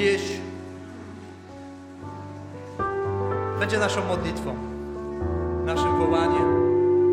pieśń będzie naszą modlitwą, naszym wołaniem.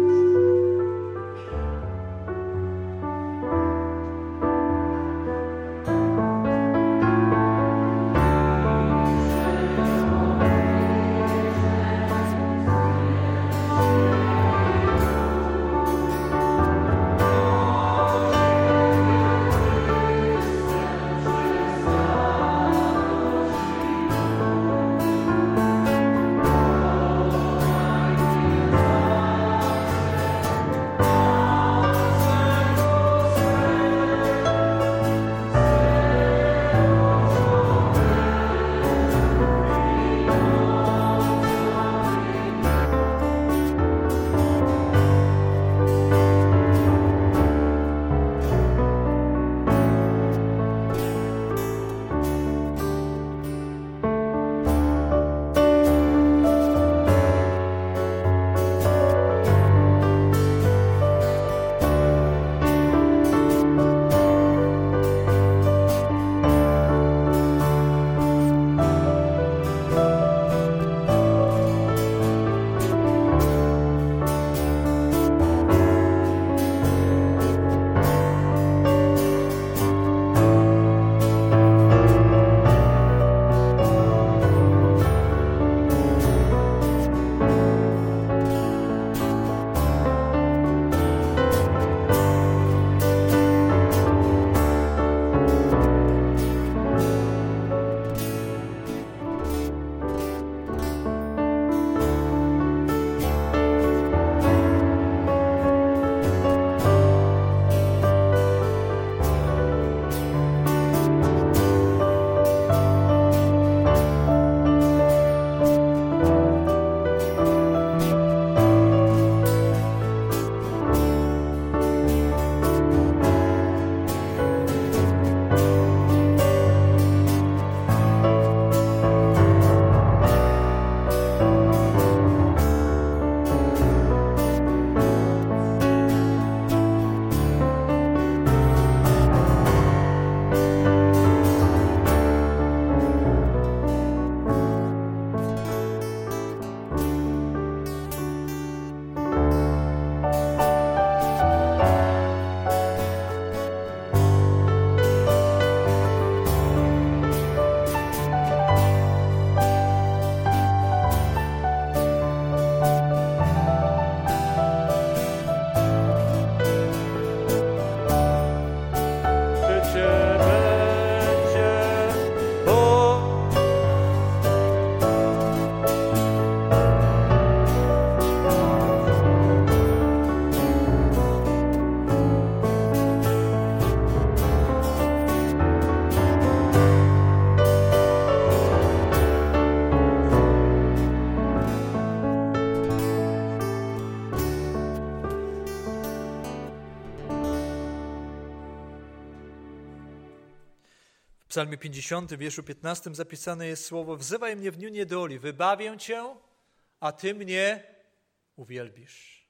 W psalmie 50, wierszu 15 zapisane jest słowo: wzywaj mnie w dniu niedoli, wybawię Cię, a Ty mnie uwielbisz.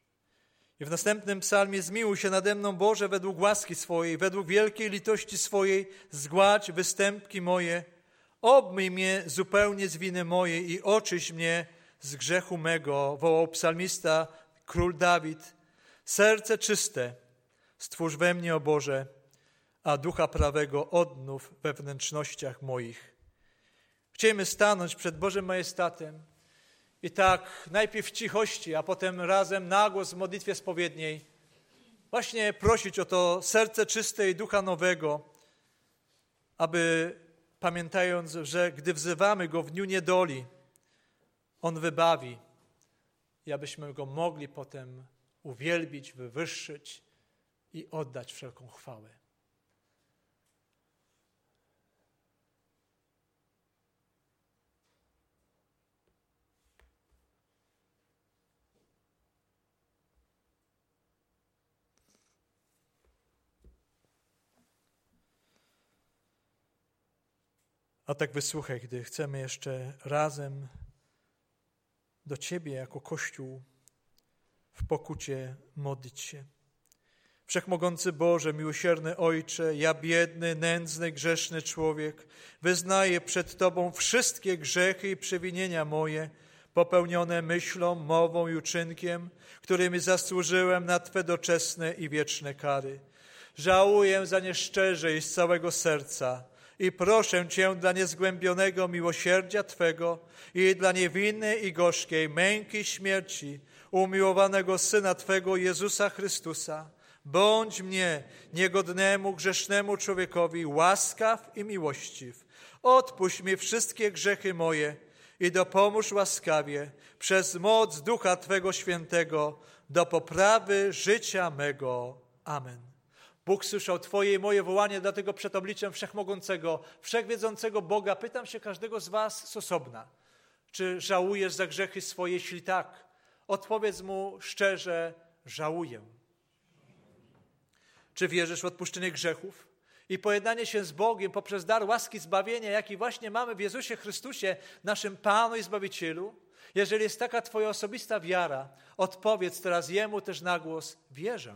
I w następnym psalmie: zmiłuj się nade mną, Boże, według łaski swojej, według wielkiej litości swojej, zgładź występki moje, obmyj mnie zupełnie z winy mojej i oczyść mnie z grzechu mego. Wołał psalmista, król Dawid: serce czyste stwórz we mnie, o Boże, a ducha prawego odnów we wnętrznościach moich. Chcielibyśmy stanąć przed Bożym majestatem i tak najpierw w cichości, a potem razem na głos w modlitwie spowiedniej właśnie prosić o to serce czyste i ducha nowego, aby pamiętając, że gdy wzywamy Go w dniu niedoli, On wybawi i abyśmy Go mogli potem uwielbić, wywyższyć i oddać wszelką chwałę. A tak wysłuchaj, gdy chcemy jeszcze razem do Ciebie jako Kościół w pokucie modlić się. Wszechmogący Boże, miłosierny Ojcze, ja biedny, nędzny, grzeszny człowiek, wyznaję przed Tobą wszystkie grzechy i przewinienia moje, popełnione myślą, mową i uczynkiem, którymi zasłużyłem na Twe doczesne i wieczne kary. Żałuję za nie szczerze i z całego serca i proszę Cię dla niezgłębionego miłosierdzia Twego i dla niewinnej i gorzkiej męki śmierci umiłowanego Syna Twego Jezusa Chrystusa. Bądź mnie, niegodnemu, grzesznemu człowiekowi, łaskaw i miłościw. Odpuść mi wszystkie grzechy moje i dopomóż łaskawie przez moc Ducha Twego Świętego do poprawy życia mego. Amen. Bóg słyszał Twoje i moje wołanie, dlatego przed obliczem Wszechmogącego, Wszechwiedzącego Boga pytam się każdego z was z osobna. Czy żałujesz za grzechy swoje? Jeśli tak, odpowiedz Mu szczerze, żałuję. Czy wierzysz w odpuszczenie grzechów i pojednanie się z Bogiem poprzez dar łaski zbawienia, jaki właśnie mamy w Jezusie Chrystusie, naszym Panu i Zbawicielu? Jeżeli jest taka Twoja osobista wiara, odpowiedz teraz Jemu też na głos: wierzę.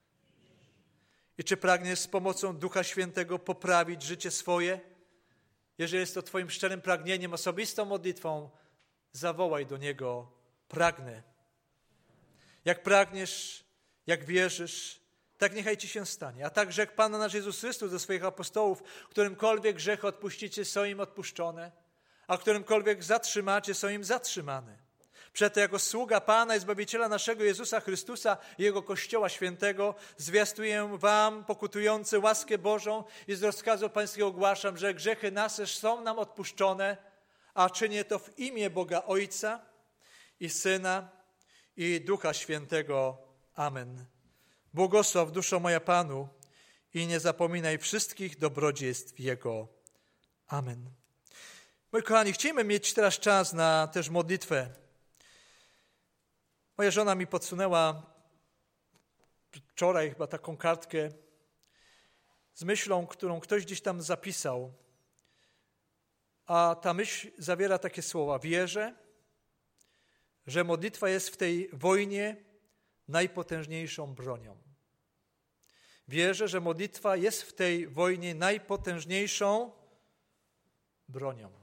I czy pragniesz z pomocą Ducha Świętego poprawić życie swoje? Jeżeli jest to Twoim szczerym pragnieniem, osobistą modlitwą, zawołaj do Niego: pragnę. Jak pragniesz, jak wierzysz, tak niechaj Ci się stanie. A tak rzekł Pan nasz Jezus Chrystus do swoich apostołów: którymkolwiek grzechy odpuścicie, są im odpuszczone, a którymkolwiek zatrzymacie, są im zatrzymane. Przeto jako sługa Pana i Zbawiciela naszego Jezusa Chrystusa i Jego Kościoła Świętego zwiastuję wam, pokutujący, łaskę Bożą i z rozkazu Pańskiego ogłaszam, że grzechy nasze są nam odpuszczone, a czynię to w imię Boga Ojca i Syna i Ducha Świętego. Amen. Błogosław duszo moja Panu i nie zapominaj wszystkich dobrodziejstw Jego. Amen. Moi kochani, chcielibyśmy mieć teraz czas na też modlitwę. Moja żona mi podsunęła wczoraj chyba taką kartkę z myślą, którą ktoś gdzieś tam zapisał. A ta myśl zawiera takie słowa: wierzę, że modlitwa jest w tej wojnie najpotężniejszą bronią. Wierzę, że modlitwa jest w tej wojnie najpotężniejszą bronią.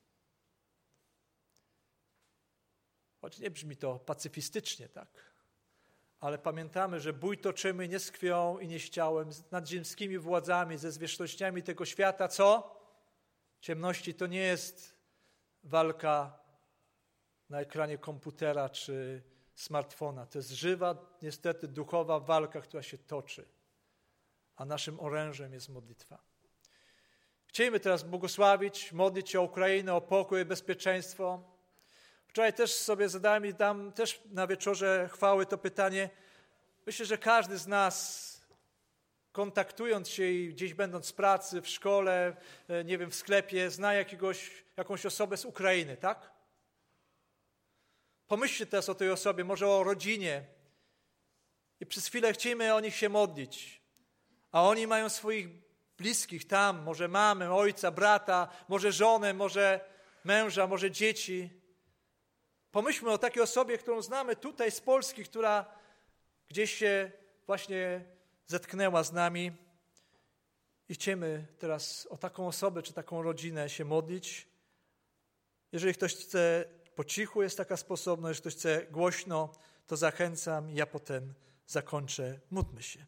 Choć nie brzmi to pacyfistycznie, tak? Ale pamiętamy, że bój toczymy nie z krwią i nie z ciałem, z nadziemskimi władzami, ze zwierzchnościami tego świata. Co? Ciemności to nie jest walka na ekranie komputera czy smartfona. To jest żywa, niestety duchowa walka, która się toczy. A naszym orężem jest modlitwa. Chcielibyśmy teraz błogosławić, modlić się o Ukrainę, o pokój i bezpieczeństwo. Wczoraj też sobie zadałem i dam też na wieczorze chwały to pytanie. Myślę, że każdy z nas, kontaktując się i gdzieś będąc w pracy, w szkole, nie wiem, w sklepie, zna jakąś osobę z Ukrainy, tak? Pomyślcie teraz o tej osobie, może o rodzinie. I przez chwilę chcielibyśmy o nich się modlić. A oni mają swoich bliskich tam, może mamę, ojca, brata, może żonę, może męża, może dzieci. Pomyślmy o takiej osobie, którą znamy tutaj z Polski, która gdzieś się właśnie zetknęła z nami. I chcemy teraz o taką osobę czy taką rodzinę się modlić. Jeżeli ktoś chce po cichu, jest taka sposobność, jeżeli ktoś chce głośno, to zachęcam. Ja potem zakończę. Módlmy się.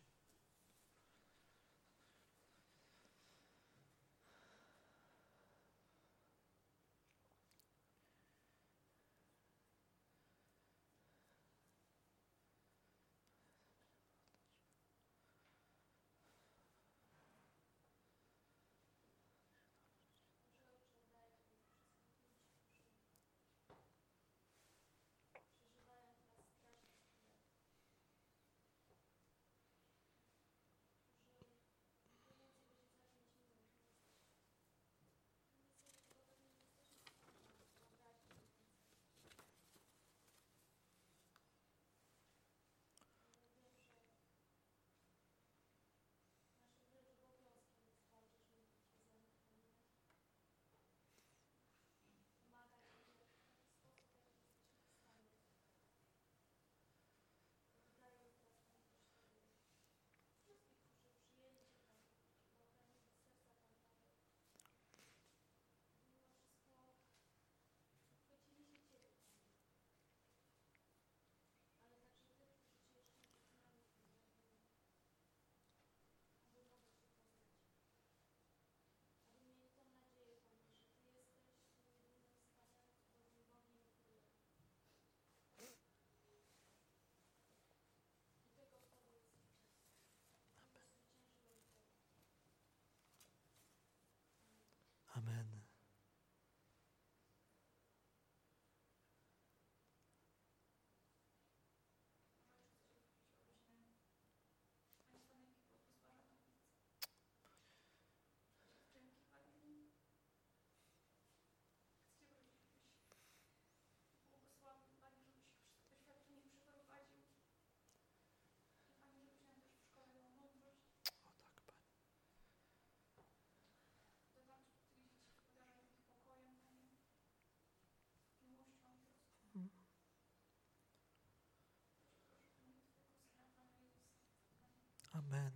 Amen. O tak, Panie. Amen.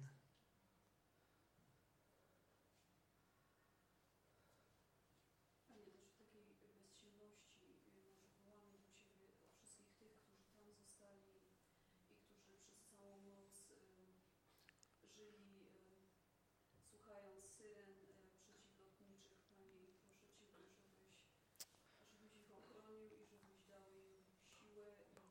Panie, też w takiej bezsilności może wołamy do Ciebie o wszystkich tych, którzy tam zostali i którzy przez całą noc żyli, słuchając syren przeciwlotniczych. Panie, proszę Ciebie, żebyś ich ochronił i żebyś dał im siłę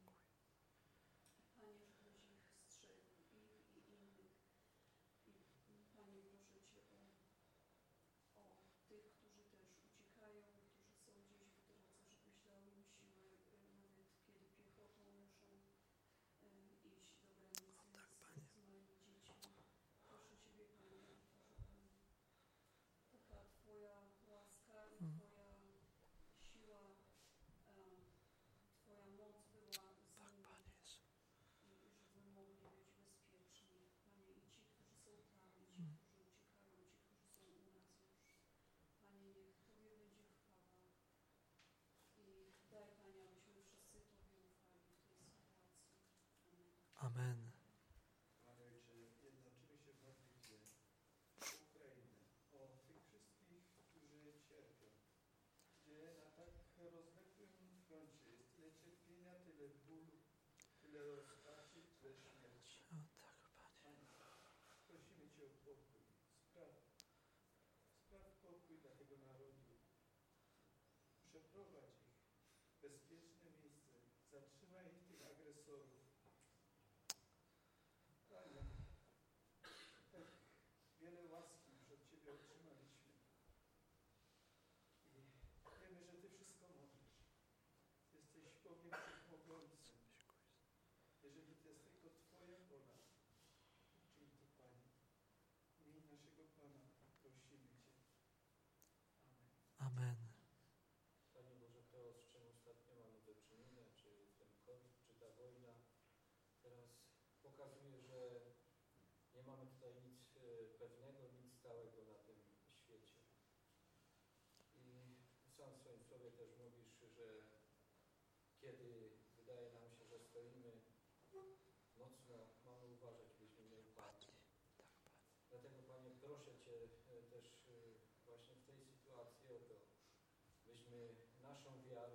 i Panie, żebyś ich strzegł, ich i innych. I Panie, proszę Cię o tych, którzy też uciekają, którzy są gdzieś w drodze, żebyś dał im siłę, nawet kiedy piechotą muszą iść do granicy Tak, z moimi dziećmi. Proszę Ciebie, Panie, żeby taka Twoja łaska i Twoja siła, Twoja moc była z Tak, nimi. Panie Jezu. I żeby mogli być bezpieczni. Panie, i ci, którzy są tam, i ci, którzy uciekają, ci, którzy są u nas już. Panie, niech Tobie będzie chwała. I daj, Panie, abyśmy wszyscy Tobie ufali w tej sytuacji. Amen. Amen. Panie Ojcze, jednoczymy się w modlitwie o Ukrainę, o tych wszystkich, którzy cierpią, gdzie na tak rozległym froncie jest tyle cierpienia, tyle bólu, tyle rozpaczy, tyle śmierci. O tak, Panie. Panie, prosimy Cię o pokój. Spraw pokój dla tego narodu. Przeprowadź ich w bezpieczne miejsce. Zatrzymaj tych agresorów. Panie, tak wiele łaski już od Ciebie otrzymaliśmy. I wiemy, że Ty wszystko możesz. Jesteś Bogiem Wszechmogącym. Jeżeli to jest tylko Twoja wola, czyń to, Panie. W imieniu naszego Pana prosimy Cię. Amen. Amen. Panie Boże, to, z czym ostatnio mamy do czynienia, czy ten COVID, czy ta wojna, teraz pokazuje, że nie mamy tutaj nic pewnego, nic stałego na tym świecie. I sam w swoim słowie też mówisz, że kiedy wydaje nam się, że stoimy mocno, mamy uważać, byśmy nie upadli. Tak, Panie. Dlatego, Panie, proszę Cię też właśnie w tej sytuacji o to, byśmy naszą wiarę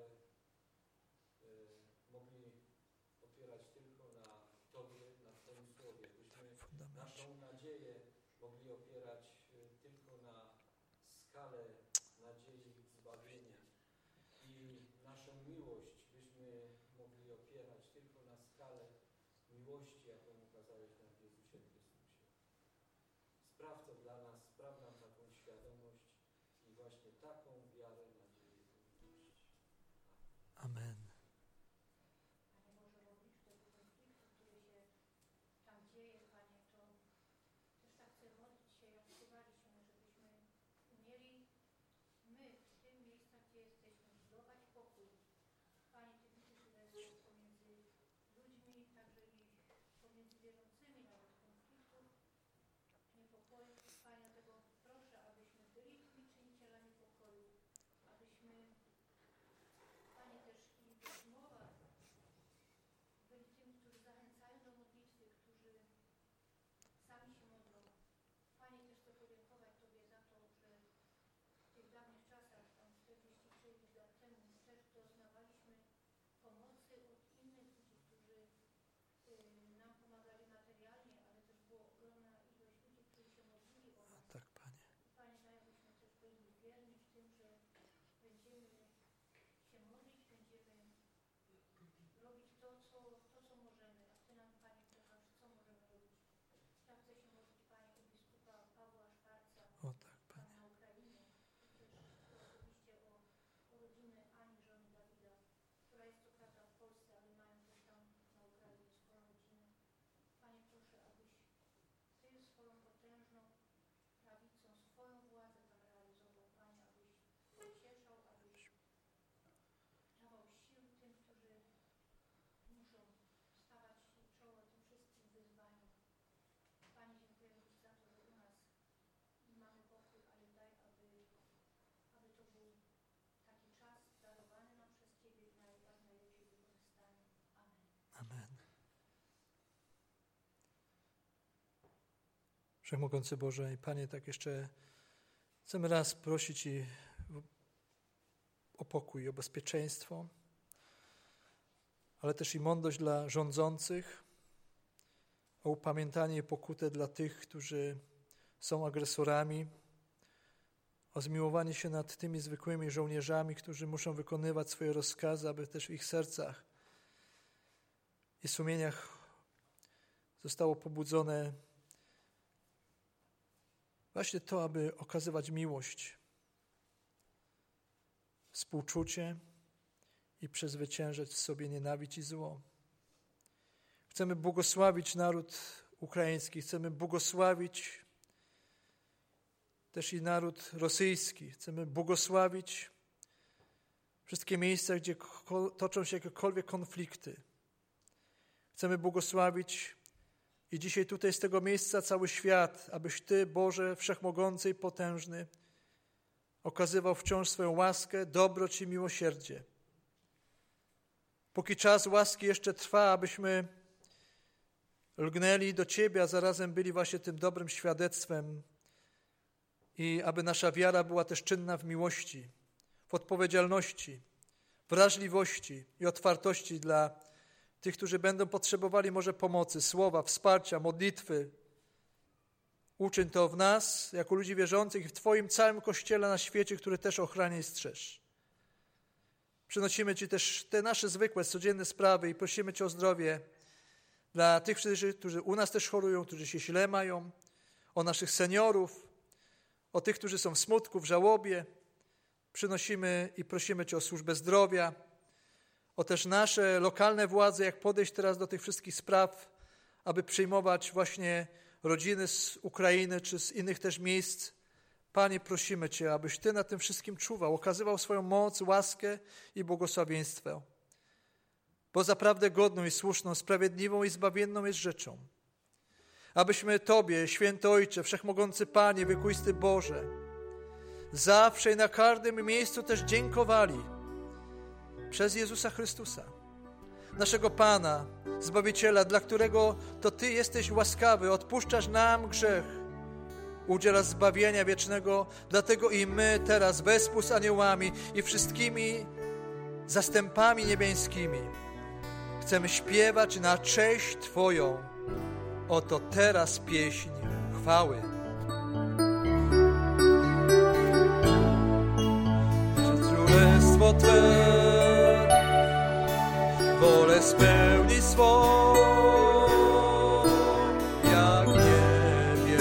mogli opierać tylko na Tobie, na Twoim Słowie, byśmy naszą nadzieję mogli opierać tylko na skale nadziei zbawienia i naszą miłość byśmy mogli opierać tylko na skale miłości, jaką okazałeś nam w Jezusie Chrystusie. Spraw to dla nas, spraw nam taką świadomość i właśnie taką wiarę, nadzieję i miłość. Amen. Panie Boże, w obliczu tego konfliktu, który się tam dzieje, Panie, to też tak chcę modlić się, jak śpiewaliśmy, żebyśmy umieli my w tym miejscu, gdzie jesteśmy, budować pokój. Panie, Ty widzisz, ile jest pomiędzy ludźmi, także i pomiędzy wierzącymi nawet konfliktów, niepokojów. Panie, dlatego proszę, abyśmy byli tymi czynicielami pokoju, abyśmy, Panie, też i Amen. Wszechmogący Boże i Panie, tak jeszcze chcemy raz prosić i o pokój, o bezpieczeństwo, ale też i mądrość dla rządzących, o upamiętanie i pokutę dla tych, którzy są agresorami, o zmiłowanie się nad tymi zwykłymi żołnierzami, którzy muszą wykonywać swoje rozkazy, aby też w ich sercach i sumieniach zostało pobudzone właśnie to, aby okazywać miłość, współczucie i przezwyciężać w sobie nienawiść i zło. Chcemy błogosławić naród ukraiński, chcemy błogosławić też i naród rosyjski. Chcemy błogosławić wszystkie miejsca, gdzie toczą się jakiekolwiek konflikty. Chcemy błogosławić i dzisiaj tutaj z tego miejsca cały świat, abyś Ty, Boże, Wszechmogący i Potężny, okazywał wciąż swoją łaskę, dobroć i miłosierdzie. Póki czas łaski jeszcze trwa, abyśmy lgnęli do Ciebie, a zarazem byli właśnie tym dobrym świadectwem i aby nasza wiara była też czynna w miłości, w odpowiedzialności, wrażliwości i otwartości dla tych, którzy będą potrzebowali może pomocy, słowa, wsparcia, modlitwy. Uczyń to w nas, jako ludzi wierzących i w Twoim całym Kościele na świecie, który też ochrania i strzeż. Przynosimy Ci też te nasze zwykłe, codzienne sprawy i prosimy Cię o zdrowie dla tych, którzy u nas też chorują, którzy się źle mają, o naszych seniorów, o tych, którzy są w smutku, w żałobie. Przynosimy i prosimy Cię o służbę zdrowia, o też nasze lokalne władze, jak podejść teraz do tych wszystkich spraw, aby przyjmować właśnie rodziny z Ukrainy czy z innych też miejsc. Panie, prosimy Cię, abyś Ty nad tym wszystkim czuwał, okazywał swoją moc, łaskę i błogosławieństwo. Bo zaprawdę godną i słuszną, sprawiedliwą i zbawienną jest rzeczą. Abyśmy Tobie, Święty Ojcze, Wszechmogący Panie, Wiekuisty Boże, zawsze i na każdym miejscu też dziękowali przez Jezusa Chrystusa, naszego Pana, Zbawiciela, dla którego to Ty jesteś łaskawy, odpuszczasz nam grzech, udzielasz zbawienia wiecznego, dlatego i my teraz wespół z aniołami i wszystkimi zastępami niebieskimi chcemy śpiewać na cześć Twoją. Oto teraz pieśń chwały. Królestwo Twe wolę spełni swą, jak w niebie,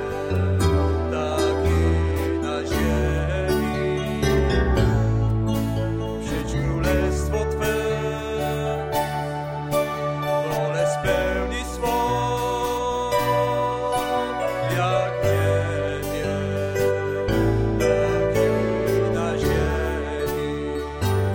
tak i na ziemi. Przyjdź królestwo Twe, wolę spełni swą, jak w niebie, tak i na ziemi.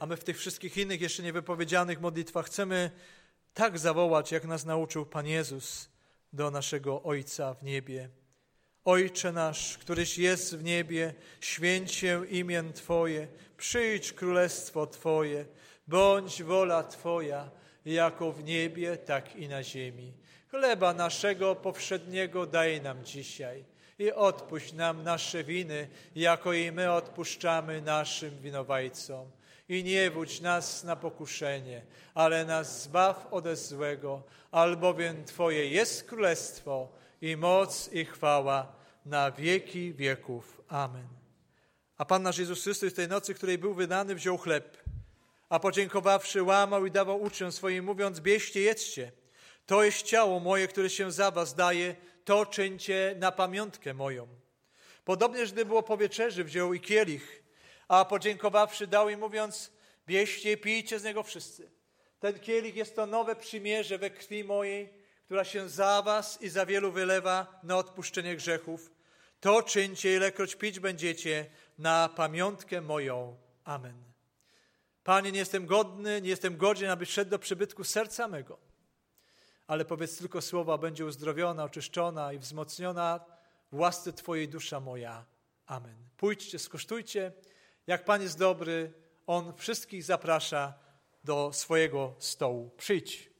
my w tych wszystkich innych jeszcze niewypowiedzianych modlitwach chcemy tak zawołać, jak nas nauczył Pan Jezus do naszego Ojca w niebie. Ojcze nasz, któryś jest w niebie, święć się imię Twoje, przyjdź królestwo Twoje, bądź wola Twoja, jako w niebie, tak i na ziemi. Chleba naszego powszedniego daj nam dzisiaj i odpuść nam nasze winy, jako i my odpuszczamy naszym winowajcom. I nie wódź nas na pokuszenie, ale nas zbaw ode złego, albowiem Twoje jest królestwo i moc i chwała na wieki wieków. Amen. A Pan nasz Jezus Chrystus w tej nocy, której był wydany, wziął chleb, a podziękowawszy łamał i dawał uczniom swoim, mówiąc: bierzcie, jedzcie. To jest ciało moje, które się za was daje, to czyńcie na pamiątkę moją. Podobnież, gdy było po wieczerzy, wziął i kielich, a podziękowawszy dał im, mówiąc: bierzcie, pijcie z niego wszyscy. Ten kielich jest to nowe przymierze we krwi mojej, która się za was i za wielu wylewa na odpuszczenie grzechów. To czyńcie, ilekroć pić będziecie, na pamiątkę moją. Amen. Panie, nie jestem godzien, abyś szedł do przybytku serca mego, ale powiedz tylko słowa, będzie uzdrowiona, oczyszczona i wzmocniona w łasce Twojej dusza moja. Amen. Pójdźcie, skosztujcie, jak Pan jest dobry, On wszystkich zaprasza do swojego stołu. Przyjdź.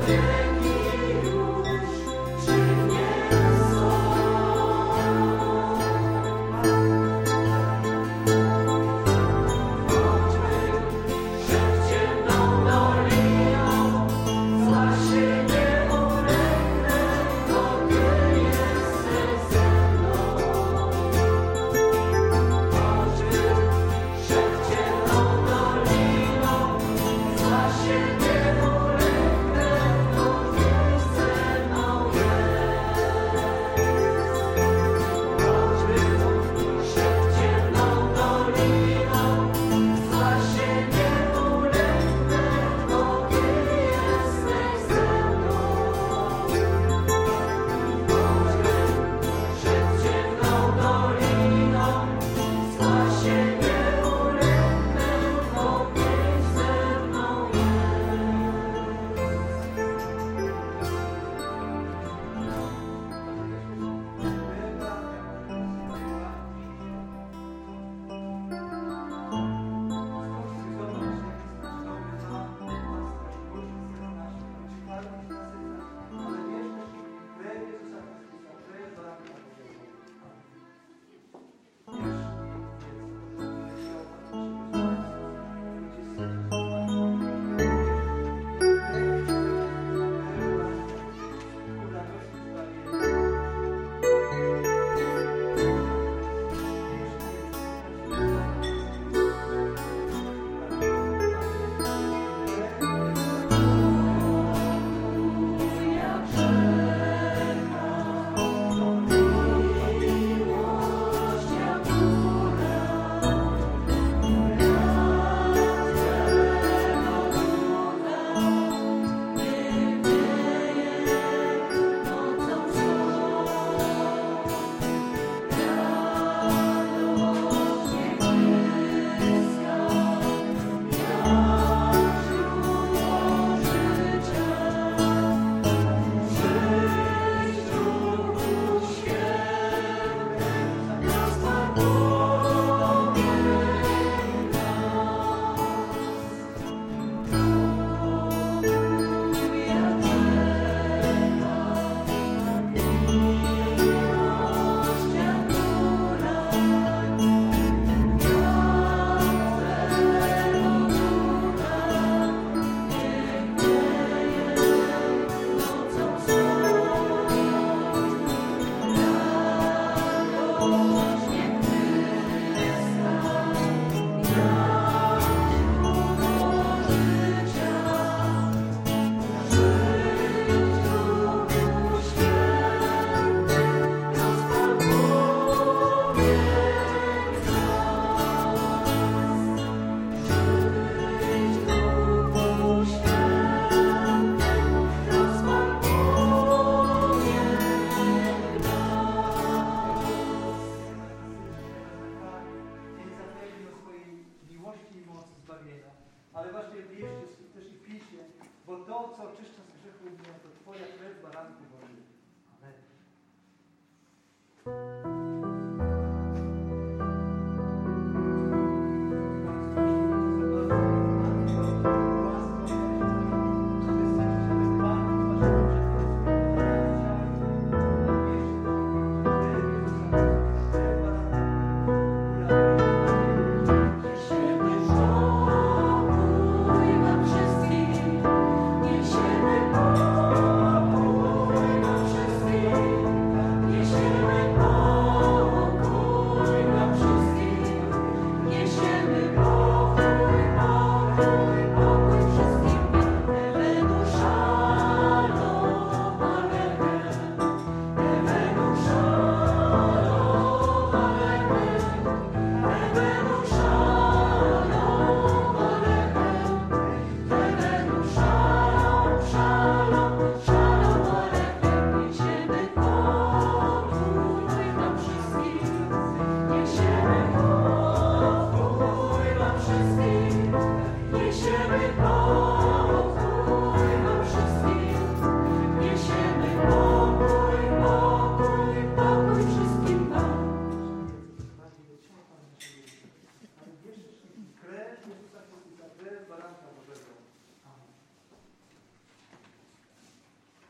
Shalom.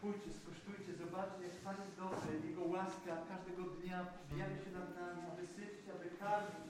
Spójrzcie, skosztujcie, zobaczcie, jak Pan jest dobry, Jego łaska każdego dnia objawia się nad nami, aby sycić, aby karmić.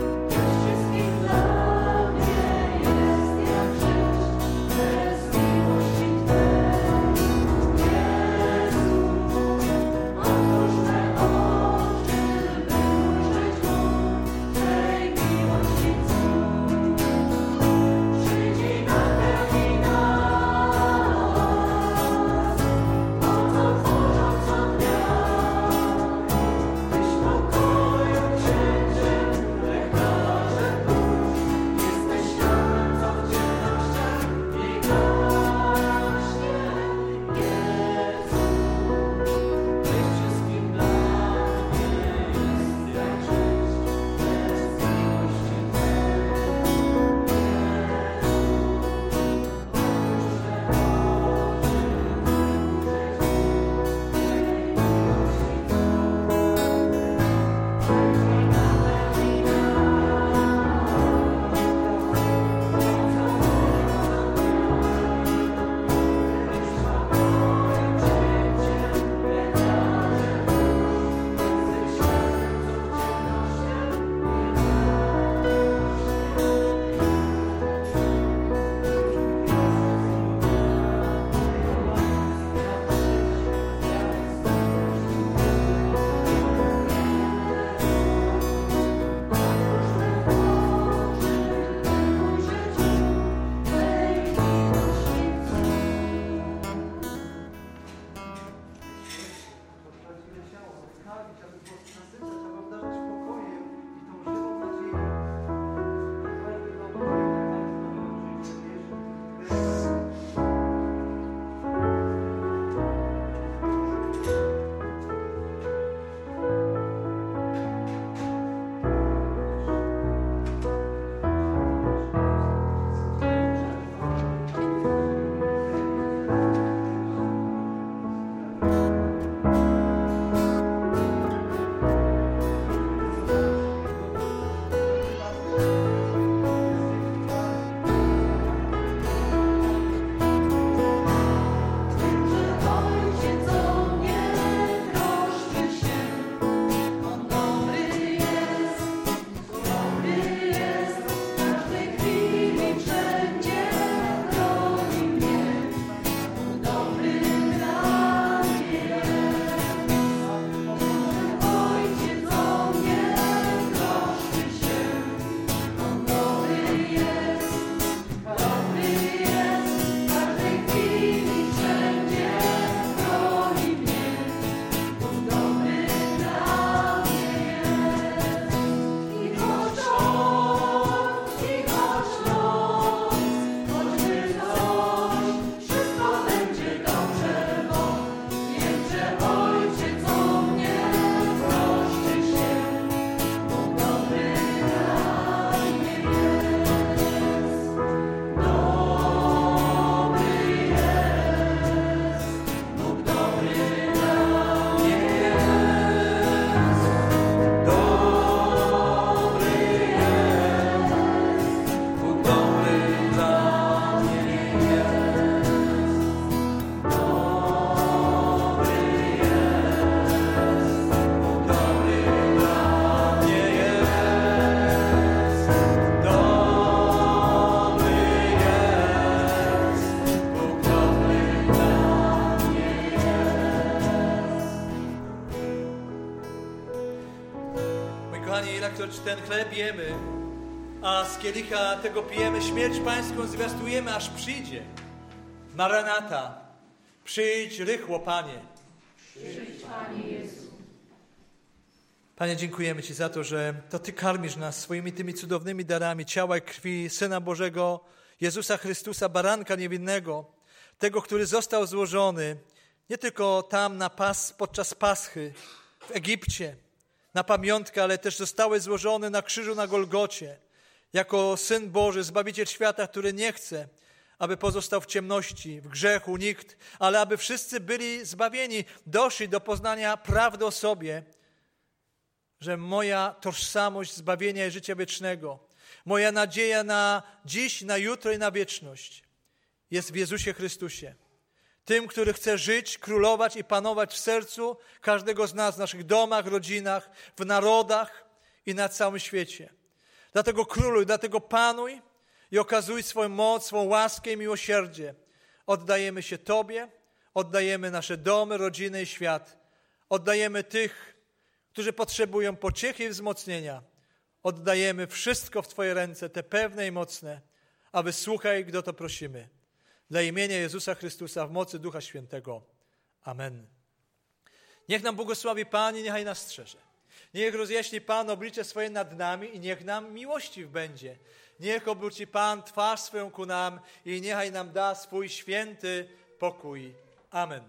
Wszystkim dla mnie jest jak żyć bez miłości. Panie, ilekroć ten chleb jemy, a z kielicha tego pijemy, śmierć Pańską zwiastujemy, aż przyjdzie. Maranata, przyjdź rychło, Panie. Przyjdź, Panie Jezu. Panie, dziękujemy Ci za to, że to Ty karmisz nas swoimi tymi cudownymi darami ciała i krwi Syna Bożego, Jezusa Chrystusa, baranka niewinnego, tego, który został złożony nie tylko tam podczas Paschy w Egipcie, na pamiątkę, ale też zostały złożone na krzyżu na Golgocie, jako Syn Boży, Zbawiciel świata, który nie chce, aby pozostał w ciemności, w grzechu nikt, ale aby wszyscy byli zbawieni, doszli do poznania prawdy o sobie, że moja tożsamość zbawienia i życia wiecznego, moja nadzieja na dziś, na jutro i na wieczność jest w Jezusie Chrystusie. Tym, który chce żyć, królować i panować w sercu każdego z nas, w naszych domach, rodzinach, w narodach i na całym świecie. Dlatego króluj, dlatego panuj i okazuj swoją moc, swą łaskę i miłosierdzie. Oddajemy się Tobie, oddajemy nasze domy, rodziny i świat. Oddajemy tych, którzy potrzebują pociechy i wzmocnienia. Oddajemy wszystko w Twoje ręce, te pewne i mocne, a wysłuchaj, gdy o to prosimy. Dla imienia Jezusa Chrystusa w mocy Ducha Świętego. Amen. Niech nam błogosławi Pan i niechaj nas strzeże. Niech rozjaśni Pan oblicze swoje nad nami i niech nam miłościw będzie. Niech obróci Pan twarz swoją ku nam i niechaj nam da swój święty pokój. Amen.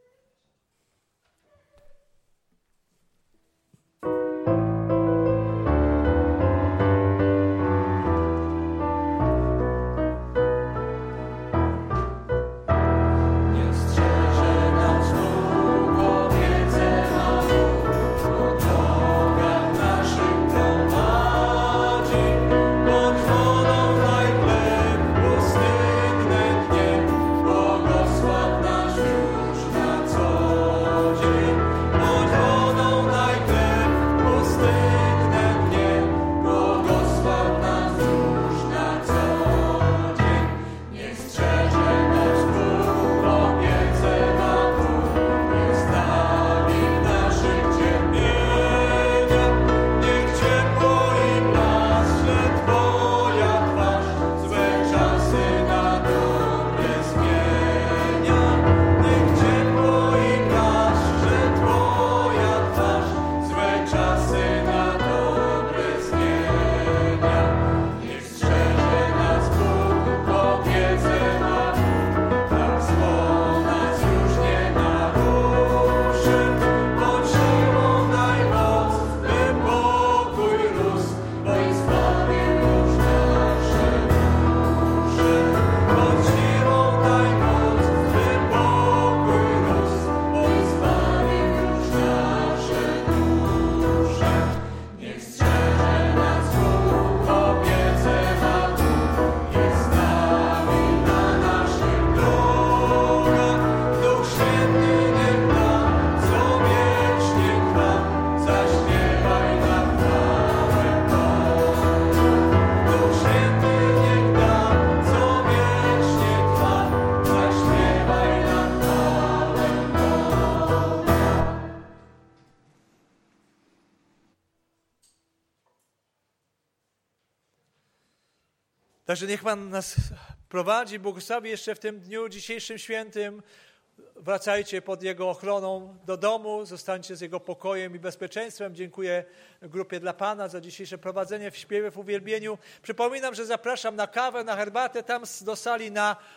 Także niech Pan nas prowadzi, błogosławi jeszcze w tym dniu dzisiejszym świętym. Wracajcie pod Jego ochroną do domu, zostańcie z Jego pokojem i bezpieczeństwem. Dziękuję Grupie dla Pana za dzisiejsze prowadzenie w śpiewie, w uwielbieniu. Przypominam, że zapraszam na kawę, na herbatę, tam do sali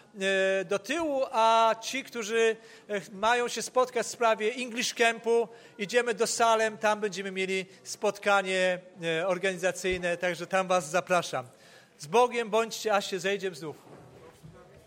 do tyłu, a ci, którzy mają się spotkać w sprawie English Campu, idziemy do Salem, tam będziemy mieli spotkanie organizacyjne, także tam Was zapraszam. Z Bogiem bądźcie, aż się zejdzie znów.